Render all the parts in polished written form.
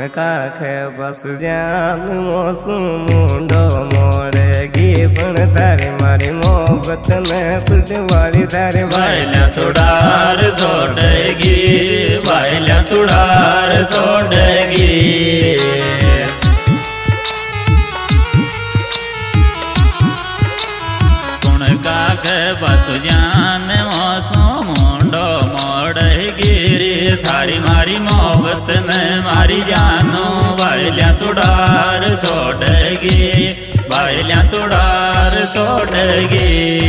काखे बसु जान मोसू मुंडो मोड़ेगी पण तारी मारी मोहब्बत में फुटवारी तारे भाईल्या तुडार छोड़ेगी, भाईल्या तुडार छोड़ेगी। कुण काखे बसु जान मोसू मुंडो मोड़ेगी रे थारी मारी मोहब्बत में मारी जानो। भाईल्या तुडार छोड़ेगी, भाईल्या तुडार छोड़ेगी।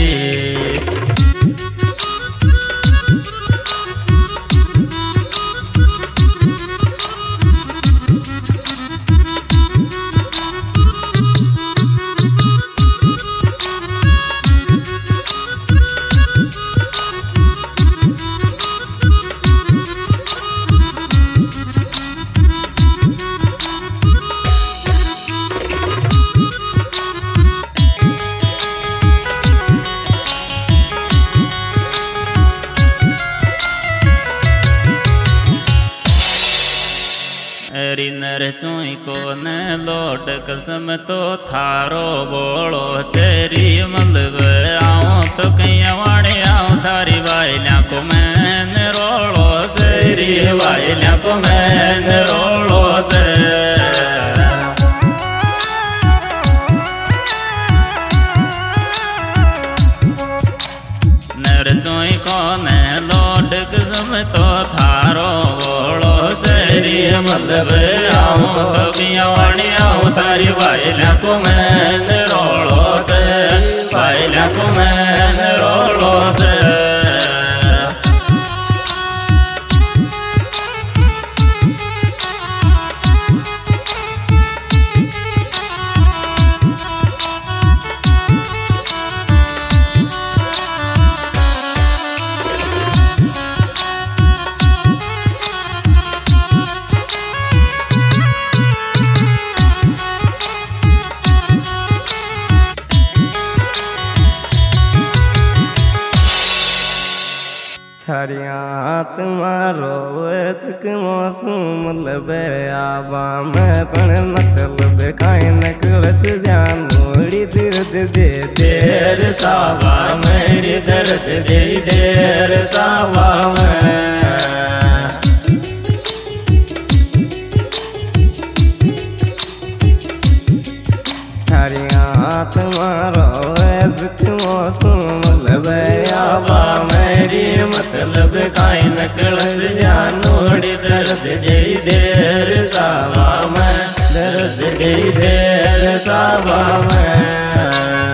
रिनर चुई को न लोट कसम तो थारो बोलो चेरी मतलब आऊं तो कहीं वाणे आऊं थारी वाइल्या को मैन रोलो चेरी वाइल्या को मैन रोलो से। नर चुई को न लोट कसम तो थारो बोलो चेरी मतलब आऊं तो किया वाणी आऊं थारी वाइल्या को मैन रोलो से, वाइल्या को मैन रोलो से। थारी आत्मा रोवच के मौसम मतलब आवा मैं पण मतलब काई न कलच जान मोड़ी दर्द दे देर सावा मेरी दर्द दे देर सावा मैं। थारी आत्मा रोवच के मौसम मतलब आवा मेरी मतलब काई न कलच जान मोड़ी दर्द दे देर सावा मैं, दर्द दे देर सावा मैं।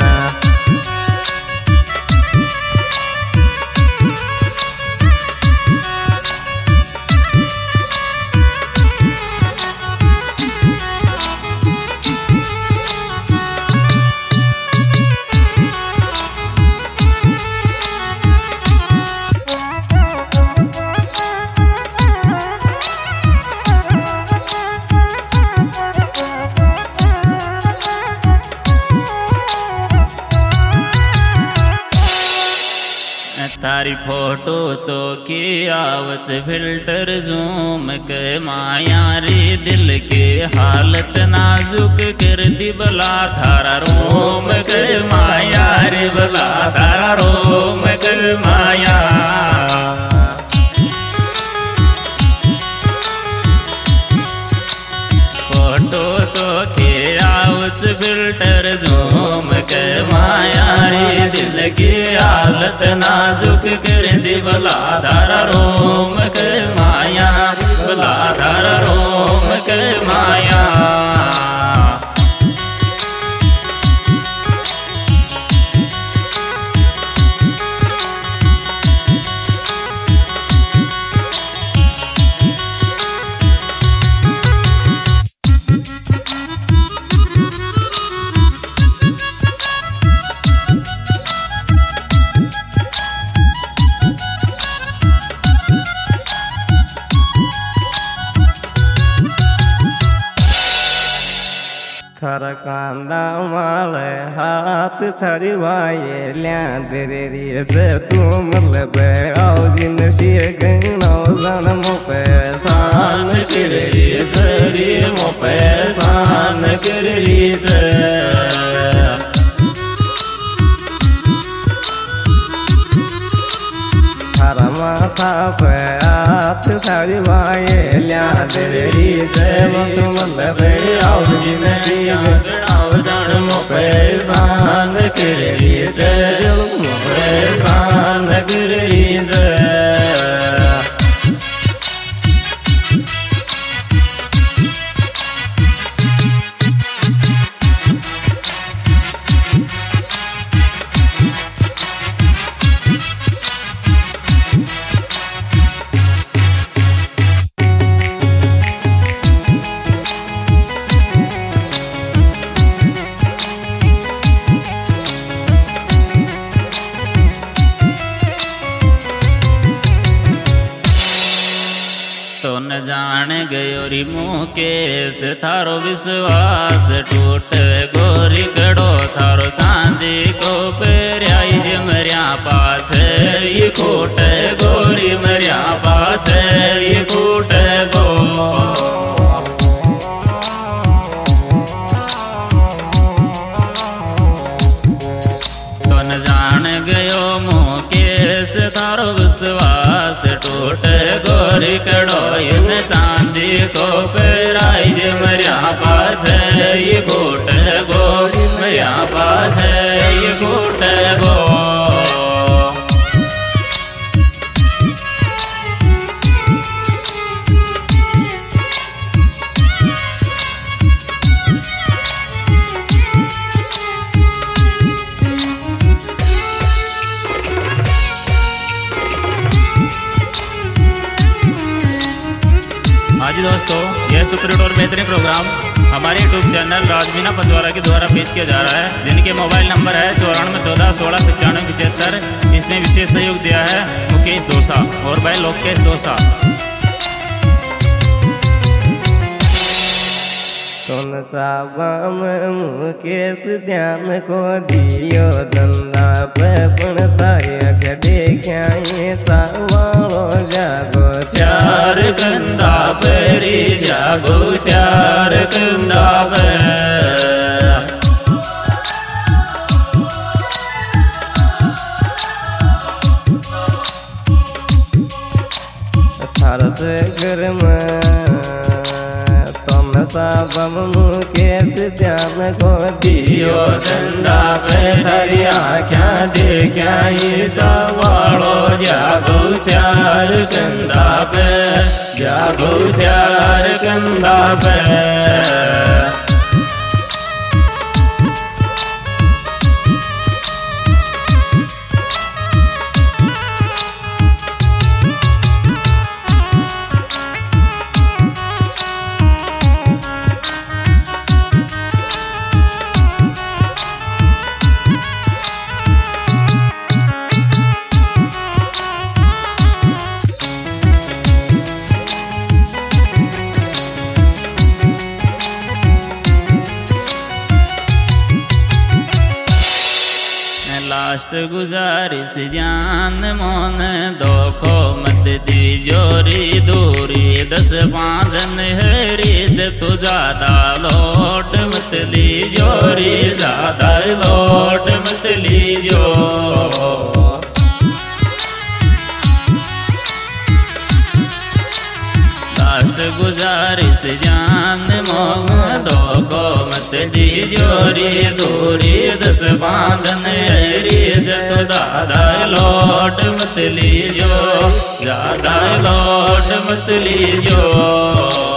तारी फोटो चौकी आवच फिल्टर जूम के माया रे दिल के हालत नाजुक कर दी बला थारा रोम के माया रे बला थारा रोम के माया। फोटो चौकी आवच फिल्टर जूम के माया रे दिल की हालत नाजुक कर दी बला धारा रोम के माया, बला धारा रोम के माया। थारा कांदा माले हाथ थारी वाये ल्या दे रे तू मतलब आओ जिन सी गणो जन्म पैसान कर री रे मो पैसान कर री थारा माथा पे हाथ थारी वाये ल्या दरी से वसुमल पे और जिन सी गणाव जन्म पैसान कर री मो पैसान कर री तो न जान गयो री मुकेश थारो विश्वास टूट गोरी कड़ो थारो चांदी को पेरियाई जे मरिया पाछे ये कोट गोरी मरिया पाछे ये कोट गो तो न जान गयो मुकेश थारो विश्वास टूट गोरी कड़ो इन चांदी को पेराई जे मरिया पाछे ये कोट गोरी मरिया पाछे ये कोट गो हाँ जी दोस्तों, यह सुपरहिट और बेहतरीन प्रोग्राम हमारे यूट्यूब चैनल राजमीना पचवारा के द्वारा पेश किया जा रहा है, जिनके मोबाइल नंबर है 9414169575। इसमें विशेष सहयोग दिया है मुकेश दोसा और भाई लोकेश दोसा। सुन चाबा में मुकेश ध्यान को दियो धंधा पे पड़ताय गडे क्या ये सावालो जागो चार कंधा पेरी जागो चार कंधा पे थार से घर में साबा मुकेश ध्यान को दियो धंधा पे धरिया क्या देखा ये सवालो जागो चार कंधा पे जागो चार कंधा पे लास्ट गुजारिश जान मोन दोखो मत दी जोरी दूरी 10 बांधन हरी से तू ज्यादा लौट मत ली जोरी ज्यादा लौट मत ली जो लास्ट गुजारिश जान मोन दोखो मत दी जोरी दूरी 10 बांधन हरी तो दादा लौट मत लीजो ज्यादा लौट मत लीजो।